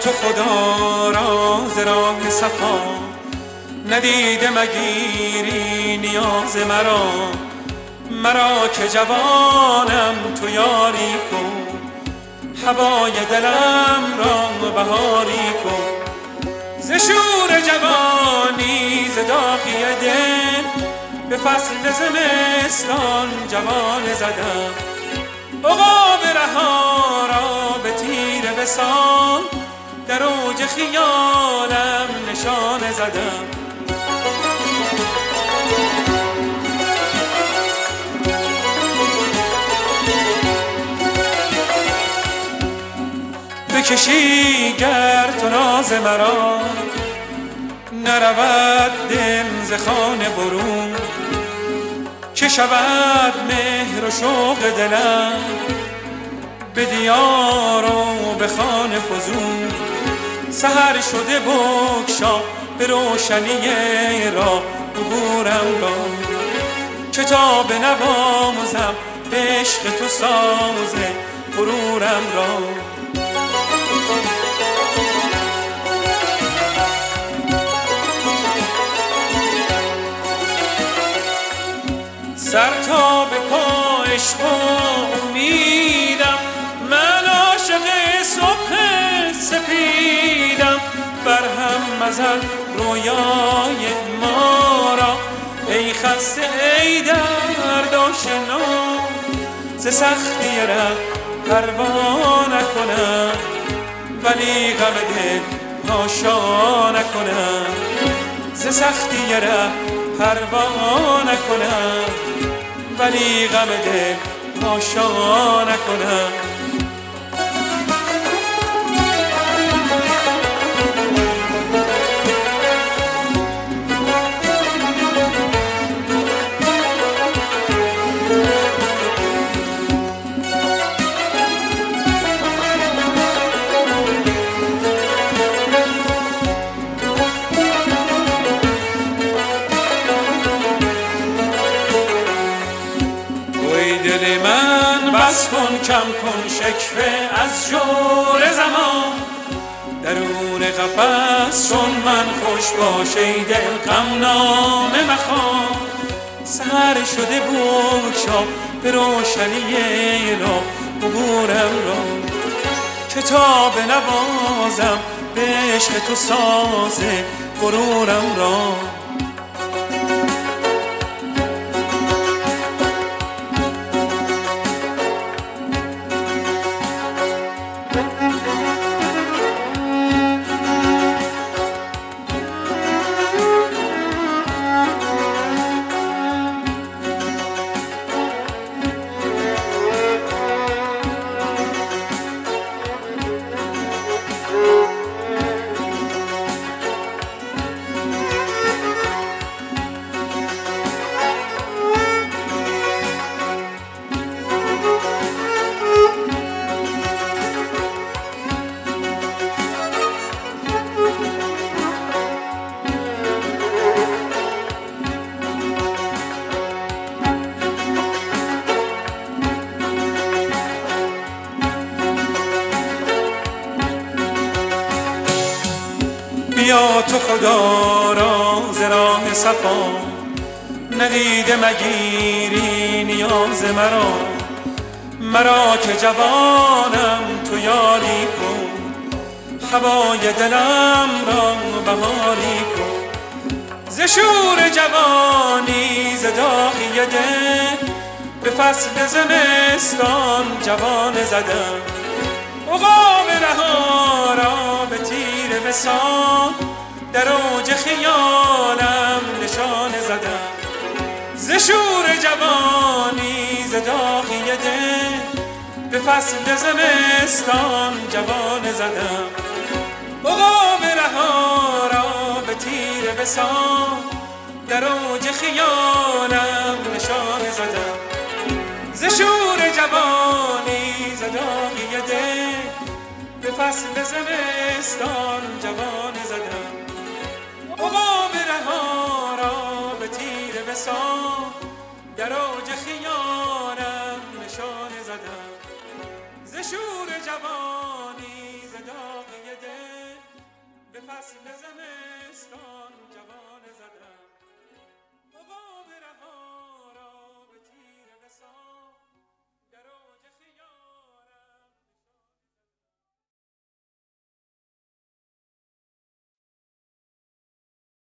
تو خدا را ز راه صفا، ندیده مگیری نیاز مرا که جوانم تو یاری کن، هوای دلم را بهاری کن. ز شور جوانی ز داغی دل، به فصل زمستان جوان زدم. عقاب رها را به تیر وصال، در اوج خیالم نشانه زدم. بکشی گر تو ناز مرا، نرود دل ز خانه برون، که شود مهر و شوق دلم به دیار و به خانه فزون. سحر شده بگشا به روشنی راه عبورم را، که تا بنوازم به عشق تو ساز غرورم را. سر تا به پا عشق و امیدم، من عاشق صبح سپیدم. برهم مزن رویای ما را، ای خسته ای درد آشنا. ز سختی ره پروا نکنم، ولی غم دل حاشا نکنم. ز سختی ره پروا نکنم، ولی غم دل حاشا نکنم. دل من بس کن، کم کن شکوه از جور زمان. درون قفس چون من خوش باش ای دل غمنامه مخوان. سحر شده بگشا به روشنی راه عبورم را، که تا بنوازم به عشق تو ساز غرورم را. بیا تو خدا را ز راه صفا، ندیده مگیری نیاز مرا که جوانم تو یاری کن، هوای دلم را بهاری کن. ز شور جوانی ز داغی دل، به فصل زمستان جوان زدم. عقاب رها را به تیر وصال، در اوج خیالم نشانه زدم. ز شور جوانی ز داغی دل، به فصل زمستان جوان زدم. عقاب رها را به تیر وصال، در اوج خیالم نشانه زدم. ز شور جوانی ز داغی دل، به فصل زمستان جوان زدم. عقاب رها را به تیر وصال، در اوج خیالم نشانه زدم. ز شور جوانی ز داغی دل. فصل زمستان جوان